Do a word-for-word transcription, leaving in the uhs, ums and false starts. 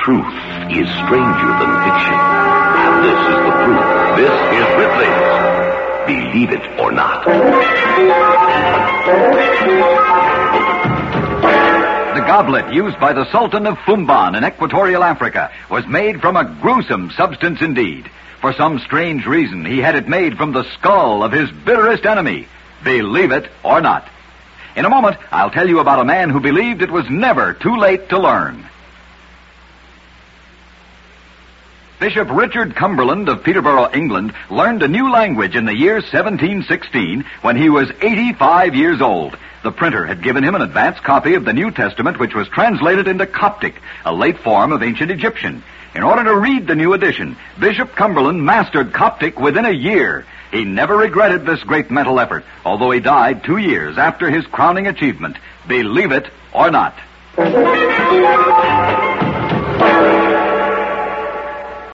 Truth is stranger than fiction. And this is the proof. This is Ripley's Believe It or Not. The goblet used by the Sultan of Fumban in Equatorial Africa was made from a gruesome substance indeed. For some strange reason, he had it made from the skull of his bitterest enemy. Believe it or not. In a moment, I'll tell you about a man who believed it was never too late to learn. Bishop Richard Cumberland of Peterborough, England, learned a new language in the year seventeen sixteen when he was eighty-five years old. The printer had given him an advance copy of the New Testament, which was translated into Coptic, a late form of ancient Egyptian. In order to read the new edition, Bishop Cumberland mastered Coptic within a year. He never regretted this great mental effort, although he died two years after his crowning achievement. Believe it or not.